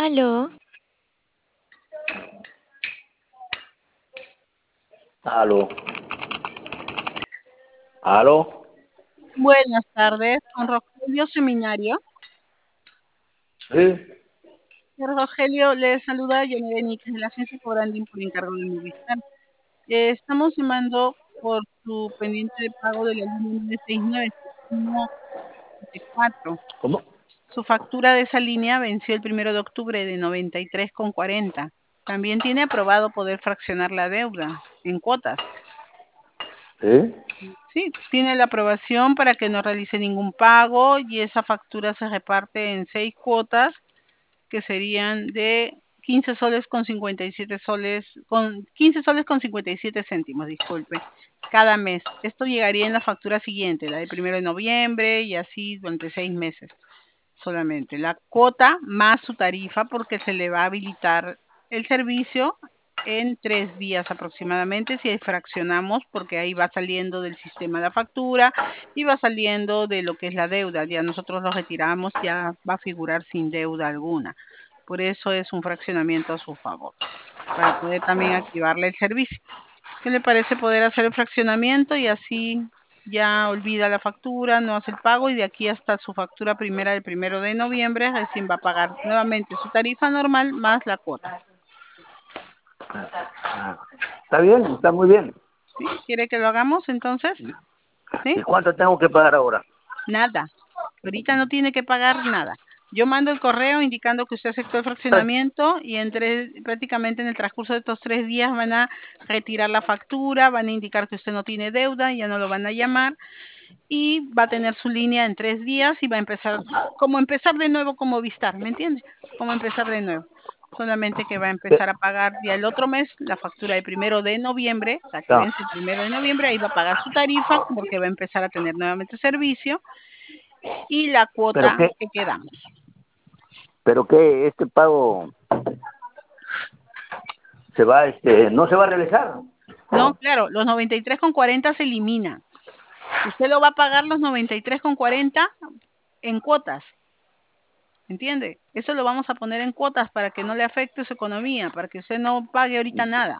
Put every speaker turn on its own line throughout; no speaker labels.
Aló,
Aló, aló,
Buenas tardes, con Rogelio Seminario.
sí,
Rogelio, le saluda Jenny Benítez de la agencia Cobrandín por encargo de Movistar. Estamos llamando por su pendiente de pago de la línea 969-174.
¿cómo?
Su factura de esa línea venció el 1 de octubre de 93,40. También tiene aprobado poder fraccionar la deuda en cuotas.
Sí,
Sí, tiene la aprobación para que no realice ningún pago y esa factura se reparte en 6 cuotas que serían de 15 soles con 57 soles, con 15 soles con 57 céntimos, disculpe, cada mes. Esto llegaría en la factura siguiente, la del 1 de noviembre y así durante 6 meses solamente. La cuota más su tarifa porque se le va a habilitar el servicio en 3 días aproximadamente si fraccionamos, porque ahí va saliendo del sistema la factura y va saliendo de lo que es la deuda. Ya nosotros lo retiramos, ya va a figurar sin deuda alguna. Por eso es un fraccionamiento a su favor, para poder también activarle el servicio. ¿Qué le parece poder hacer el fraccionamiento y así ya olvida la factura, no hace el pago y de aquí hasta su factura primera del 1 de noviembre recién va a pagar nuevamente su tarifa normal más la cuota?
está bien, está muy bien.
¿Sí? ¿Quiere que lo hagamos entonces? ¿Sí?
¿Y cuánto tengo que pagar ahora?
Nada. Ahorita no tiene que pagar nada. Yo mando el correo indicando que usted aceptó el
Ah,
fraccionamiento y prácticamente en el transcurso de estos 3 días van a retirar la factura, van a indicar que usted no tiene deuda, ya no lo van a llamar y va a tener su línea en 3 días y va a empezar, como empezar de nuevo como Vistar, ¿me entiende? Como empezar de nuevo. Solamente que va a
pe-
empezar a pagar ya el otro mes la factura del 1 de noviembre, la que
no,
vence el 1 de noviembre, ahí va a pagar su tarifa porque va a empezar a tener nuevamente servicio y la
pero
cuota
qué,
que quedamos.
pero qué, este pago se va, no se va a realizar.
No, claro, los 93,40 se eliminan. Usted lo va a pagar los 93,40 en cuotas. ¿Entiende? Eso lo vamos a poner en cuotas para que no le afecte su economía, para que usted no pague ahorita nada.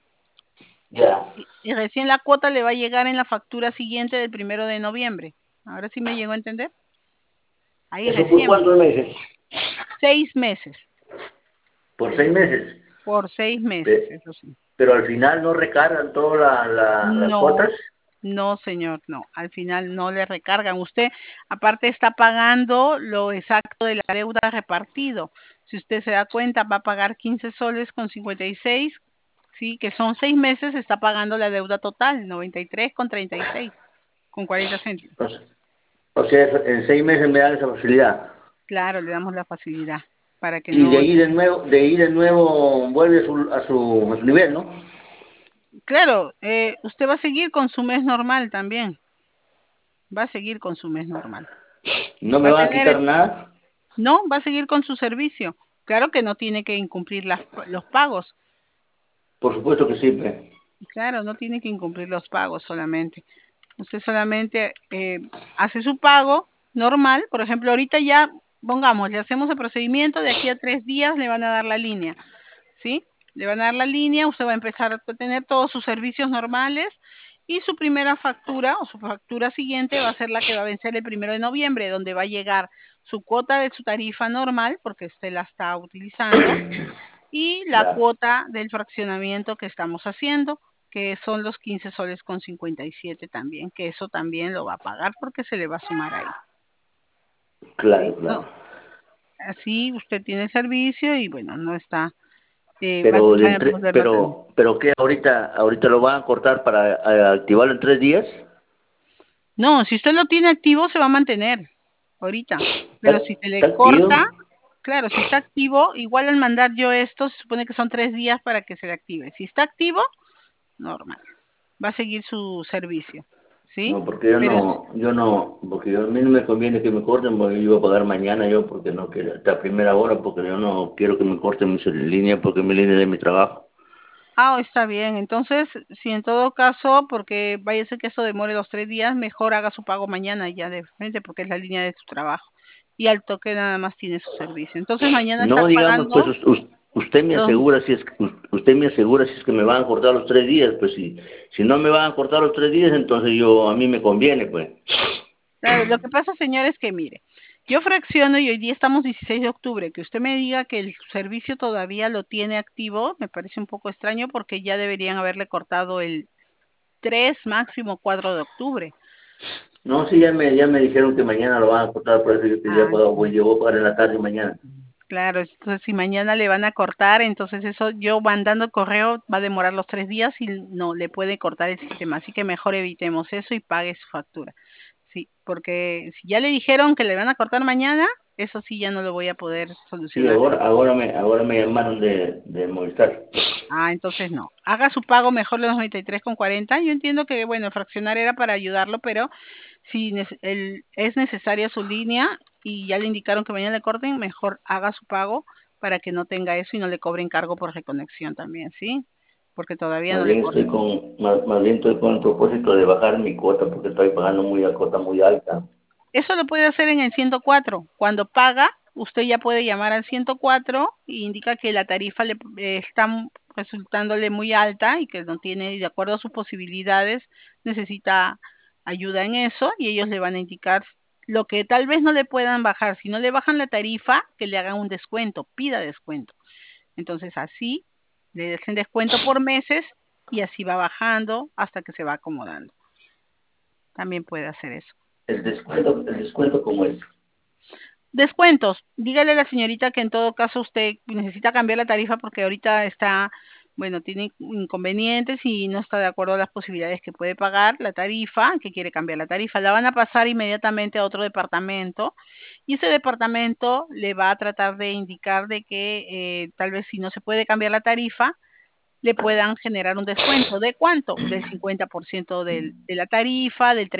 Ya.
Y recién la cuota le va a llegar en la factura siguiente del 1 de noviembre. Ahora sí me llegó a entender. Ahí
¿Eso por
recién,
cuántos meses?
6 meses.
Por 6 meses.
Por 6 meses,
Pe-
eso sí.
pero al final no recargan todas las
No,
cuotas.
no, señor, no. Al final no le recargan. Usted, aparte, está pagando lo exacto de la deuda repartido. Si usted se da cuenta, va a pagar 15 soles con 56, sí, que son 6 meses, está pagando la deuda total, 93,36, con 40 céntimos.
O sea, en 6 meses me dan esa facilidad.
Claro, le damos la facilidad para que
Y
no.
de ahí de nuevo vuelve a su nivel, ¿no?
Claro, usted va a seguir con su mes normal también. Va a seguir con su mes normal.
No
Va
me
a
van a
tener,
quitar nada.
no, va a seguir con su servicio. Claro que no tiene que incumplir los pagos.
Por supuesto que sí,
Claro, no tiene que incumplir los pagos solamente. Usted solamente hace su pago normal. Por ejemplo, ahorita ya, pongamos, le hacemos el procedimiento, de aquí a 3 días le van a dar la línea, ¿sí? Le van a dar la línea, usted va a empezar a tener todos sus servicios normales y su primera factura o su factura siguiente va a ser la que va a vencer el 1 de noviembre, donde va a llegar su cuota de su tarifa normal, porque usted la está utilizando, y la
ya,
cuota del fraccionamiento que estamos haciendo, que son los 15 soles con 57 también, que eso también lo va a pagar porque se le va a sumar ahí,
claro,
¿sí? No,
claro.
así usted tiene servicio y bueno, no está,
Pero
va a volverlo a tener.
qué ahorita lo van a cortar para activarlo en 3 días.
No, si usted lo tiene activo se va a mantener ahorita,
¿Está,
pero si se le
está
corta,
activo?
claro, si está activo, igual al mandar yo esto, se supone que son 3 días para que se le active. Si está activo, normal, va a seguir su servicio, ¿sí?
No, porque
Pero
porque a mí no me conviene que me corten, porque yo iba a pagar mañana yo, porque no quiero, hasta primera hora, porque yo no quiero que me corten mi línea, porque mi línea es de mi trabajo.
está bien. Entonces, si en todo caso, porque vaya a ser que eso demore los 3 días, mejor haga su pago mañana ya de frente, porque es la línea de su trabajo. y al toque nada más tiene su servicio. Entonces mañana está
No, digamos, pues
pagando
usted me
los...
asegura si es usted me asegura si es que me van a cortar los 3 días, pues si no me van a cortar los 3 días, entonces a mí me conviene, pues.
Claro, lo que pasa, señor, es que mire, yo fracciono y hoy día estamos 16 de octubre. Que usted me diga que el servicio todavía lo tiene activo, me parece un poco extraño porque ya deberían haberle cortado el 3 máximo 4 de octubre.
No, sí, ya me dijeron que mañana lo van a cortar, por eso yo quería
Ah,
pagar, pues llevo para en la tarde mañana.
claro, entonces si mañana le van a cortar, entonces eso yo mandando correo va a demorar los 3 días y no le puede cortar el sistema. Así que mejor evitemos eso y pague su factura. Sí, porque si ya le dijeron que le van a cortar mañana, eso sí ya no lo voy a poder
Sí,
solucionar.
ahora me llamaron de Movistar.
Ah, entonces no. Haga su pago mejor los 93,40. Yo entiendo que, bueno, fraccionar era para ayudarlo, pero si es necesaria su línea y ya le indicaron que mañana le corten, mejor haga su pago para que no tenga eso y no le cobren cargo por reconexión también, ¿sí? Porque todavía no le cortan.
Más bien estoy con el propósito de bajar mi cuota porque estoy pagando cuota muy alta.
Eso lo puede hacer en el 104. Cuando paga, usted ya puede llamar al 104 y indica que la tarifa le está resultándole muy alta y que no tiene, de acuerdo a sus posibilidades, necesita ayuda en eso y ellos le van a indicar lo que tal vez no le puedan bajar. Si no le bajan la tarifa, que le hagan un descuento, pida descuento. Entonces así le dejen descuento por meses y así va bajando hasta que se va acomodando. También puede hacer eso.
El descuento como es.
Descuentos. Dígale a la señorita que en todo caso usted necesita cambiar la tarifa porque ahorita está, bueno, tiene inconvenientes y no está de acuerdo a las posibilidades que puede pagar la tarifa, que quiere cambiar la tarifa. La van a pasar inmediatamente a otro departamento y ese departamento le va a tratar de indicar de que tal vez si no se puede cambiar la tarifa, le puedan generar un descuento. ¿De cuánto? Del 50% de la tarifa, del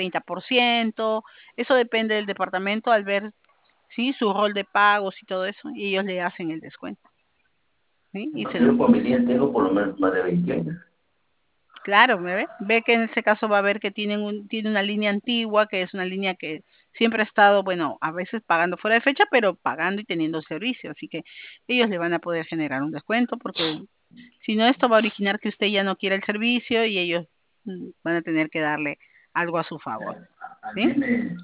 30%. Eso depende del departamento al ver, sí, su rol de pagos y todo eso, y ellos le hacen el descuento, ¿sí? Y se
Porque
lo,
yo con mi línea tengo por lo menos más de 20 años.
claro, ve que en ese caso va a ver que tiene una línea antigua, que es una línea que siempre ha estado, bueno, a veces pagando fuera de fecha, pero pagando y teniendo servicio, así que ellos le van a poder generar un descuento, porque si no, esto va a originar que usted ya no quiera el servicio y ellos van a tener que darle algo a su favor,
A
¿sí?
mí,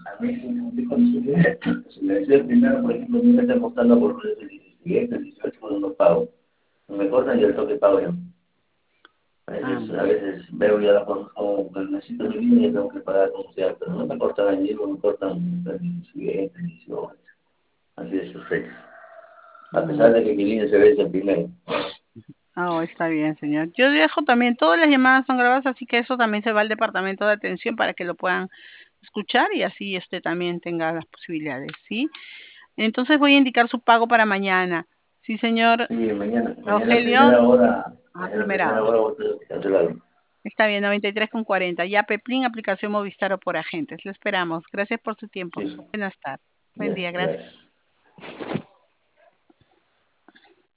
cuando se me decía el primero, por ejemplo, me está costando por el 17, el 18 cuando no pago. No me cortan y el toque pago yo. A
Ah,
veces, a veces veo ya la cosa como que necesito mi línea y tengo que pagar como sea, pero no me cortan allí, no me cortan el 17, el 18. Así de sus fechas. A
mm.
pesar de que mi línea se vence el primero.
Oh, está bien, señor. Yo dejo también, todas las llamadas son grabadas, así que eso también se va al departamento de atención para que lo puedan escuchar y así usted también tenga las posibilidades, ¿sí? Entonces voy a indicar su pago para mañana. Sí, señor
Sí, mañana
Rogelio, a primera
primera
hora.
hora voy a tener que cancelarlo.
Está bien, 93,40. Ya Peplín, aplicación Movistar o por agentes. Le esperamos. Gracias por su tiempo.
Sí,
Buenas tardes. Buen
ya,
día, gracias.
gracias.